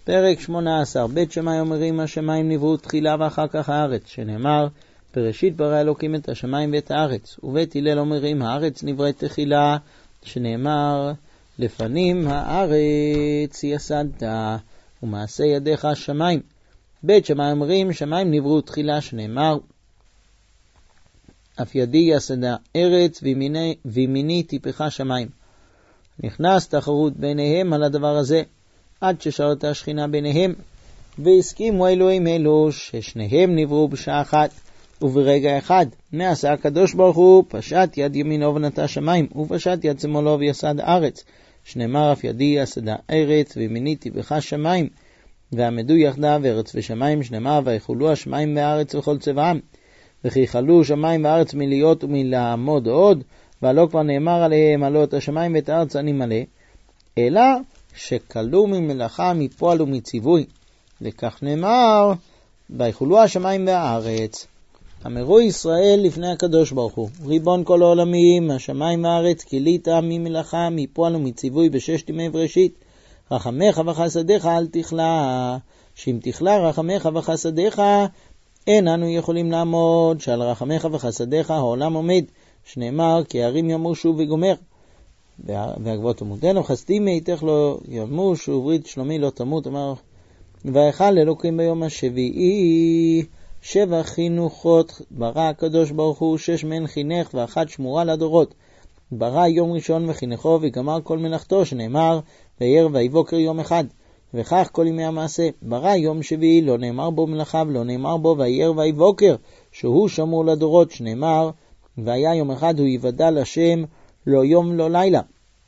פרק 18. בית שמאי אומרים השמיים נבראו תחילה ואחר כך הארץ, שנאמר בראשית ברא אלוקים את השמיים ואת הארץ. ובית הלל אומרים הארץ נבראת תחילה, שנאמר לפנים הארץ יסדת ומעשה ידיך השמיים. בית שמאי אומרים שמיים נבראו תחילה, שנאמר אף ידי יסדה ארץ וימיני טיפך שמיים. נכנס תחרות ביניהם על הדבר הזה עד ששרתה השכינה ביניהם, והסכימו אלוהים אלו ששניהם נבראו בשעה אחת וברגע אחד. נעשה הקדוש ברוך הוא פשט יד ימינו ונטע שמיים, ופשט יד שמאלו ויסד ארץ, שנאמר אף ידי יסדה ארץ וימיני טיפך שמיים. ועמדו יחדיו ארץ ושמיים, שנאמר ויחולו השמיים והארץ וכל צבעם. וכי חלו שמיים וארץ מלהיות ומלעמוד עוד, והלא כבר נאמר עליהם הלא את השמיים ואת הארץ אני מלא, אלא שקלו ממלאכה מפועל ומציווי. וכך נאמר ויחולו השמיים והארץ. אמרו ישראל לפני הקדוש ברוך הוא ריבון כל העולמים השמיים והארץ כילית ממלאכה מפועל ומציווי בששת ימי בראשית. רחמך וחסדיך אל תכלה, שאם תכלה רחמך וחסדיך אין אנו יכולים לעמוד, שעל רחמך וחסדיך העולם עומד, שנאמר כי הערים ימושו וגומר. והגבות תמותנו חסדים מאיתך לא ימוש וברית שלומי לא תמות. אמר ויכל אלוקים ביום השביעי 7 חינוכות ברא הקדוש ברוך הוא, 6 מהן חינך ואחת שמורה לדורות. ברא יום ראשון וחינכו וגמר כל מלאכתו, שנאמר וירא ויבוקר יום אחד. וכך כל ימי המעשה. ברא יום שביעי לא נאמר בו מלאכה ולא נאמר בו וירא ויבוקר, שהוא שמור לדורות, שנאמר והיה יום אחד הוא יוודע לשם לא יום לא לילה.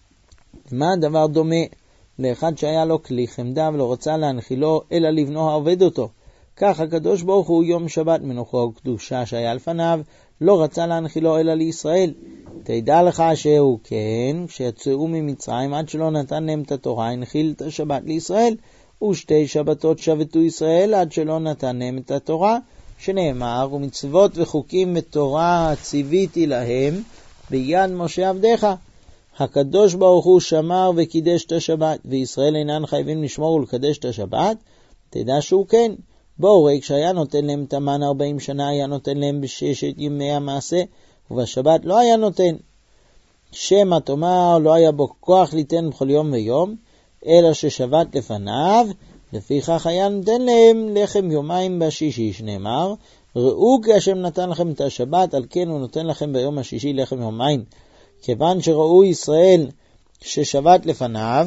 מה הדבר דומה לאחד שהיה לו כלי חמדה ולא רצה להנחילו אלא לבנו העובד אותו? כך הקדוש ברוך הוא יום שבת מנוחה וקדושה שהיה לפניו לא רצה להנחילו אלא לישראל. תדע לך שהוא כן, כשיצאו ממצרים עד שלא נתן להם את התורה הנחיל את השבת לישראל, ושתי שבתות שבתו ישראל עד שלא נתן להם את התורה, שנאמר ומצוות וחוקים ותורה ציוויתי להם ביד משה עבדך. הקדוש ברוך הוא שמר וקידש את השבת, וישראל אינן חייבים לשמור ולקדש את השבת. תדע שהוא כן. בורק שהיה נותן להם את המן 40 שנה היה נותן להם בששת ימי המעשה, ובשבת לא היה נותן. שמא תאמר לא היה בו כוח ליתן בכל יום ויום, אלא ששבת לפניו, לפיכך היה נותן להם לחם יומיים בשישי, שנאמר ראו כי השם נתן לכם את השבת, על כן הוא נותן לכם ביום השישי לחם יומיים. כיוון שראו ישראל ששבת לפניו,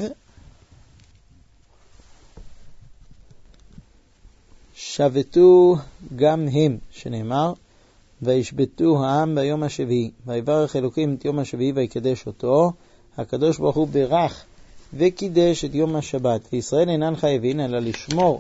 שבתו גם הם, שנאמר וישבתו העם ביום השביעי, ויברך אלוקים את יום השביעי ויקדש אותו. הקדוש ברוך הוא ברך וקידש את יום השבת, וישראל אינן חייבים אלא לשמור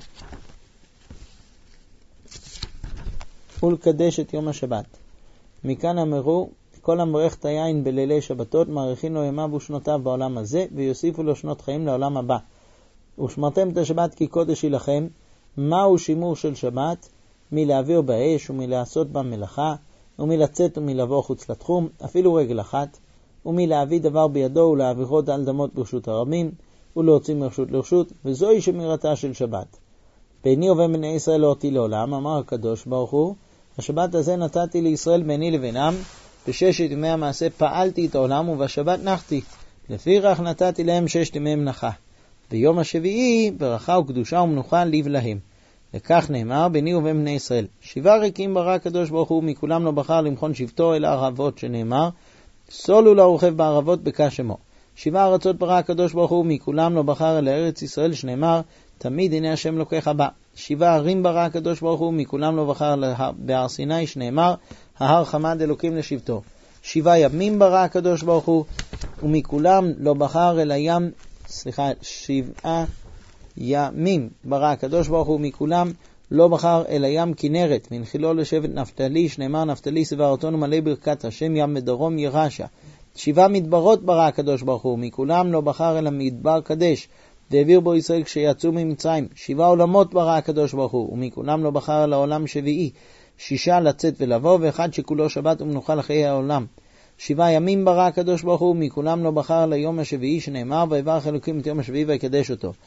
ולקדש את יום השבת. מכאן אמרו כל המברך את היין בלילי שבתות מאריכין לו ימיו ושנותיו בעולם הזה, ויוסיפו לו שנות חיים לעולם הבא. ושמרתם את השבת כי קודש היא לכם. מהו שימור של שבת? מלהעביר באש ומלעשות בה מלאכה, ומלצאת ומלבוא חוץ לתחום, אפילו רגל אחת, ומלהביא דבר בידו ולהעבירו על דמות ברשות הרבים, ולהוציא מרשות לרשות, וזוהי שמירתה של שבת. ביני ובין בני ישראל לא אותי לעולם, אמר הקדוש ברוך הוא, השבת הזה נתתי לישראל ביני לבינם, בששת ימי המעשה פעלתי את העולם ובשבת נחתי, לפיכך נתתי להם 6 ימי מנחה. ביום השביעי ברכה וקדושה ומנוחה ליב להם. וכך נאמר ביני ובין בני ישראל 7 ריקים ברא הקדוש ברוך הוא, מכולם לא בחר למכון שבטו אל הערבות, שנאמר סולו לרוכב בערבות בקש שמו. 7 ארצות ברא הקדוש ברוך הוא, מכולם לא בחר אל ארץ ישראל, שנאמר תמיד הנה השם לוקח הבא. 7 ערים ברא הקדוש ברוך הוא, מכולם לא בחר בהר סיני, שנאמר ההר חמד אלוקים לשבטו. 7 ימים ברא הקדוש ברוך הוא, ומכולם לא בחר אל הים 7 ימים ברא הקדוש ברוך הוא, מכולם לא בחר אל הים כנרת, מנחילו לשבט נפתלי, שנאמר נפתלי שבע ארצון ומלא ברכת השם, ים מדרום ירשה. 7 מדברות ברא הקדוש ברוך הוא, מכולם לא בחר אל המדבר קדש, והעביר בו ישראל כשיצאו ממצרים. 7 עולמות ברא הקדוש ברוך הוא, ומכולם לא בחר אל העולם שביעי, 6 לצאת ולבוא, ואחד שכולו שבת ומנוחה לחיי העולם. 7 ימים ברא הקדוש ברוך הוא, מכולם לא בחר ליום השביעי, שנאמר ויברך אלוקים את יום השביעי ויקדש אותו.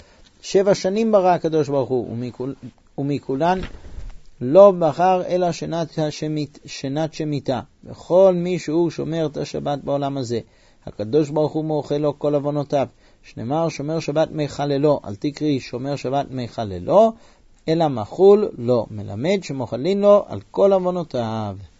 7 שנים ברא הקדוש ברוך הוא, ומכולן לא בחר אלא שנת שמיטה. וכל מי שהוא שומר את השבת בעולם הזה, הקדוש ברוך הוא מאוכל לו כל עוונותיו. שנאמר שומר שבת מחללו, אל תקראי שומר שבת מחללו, אלא מחול לו, מלמד שמוחלין לו על כל עוונותיו.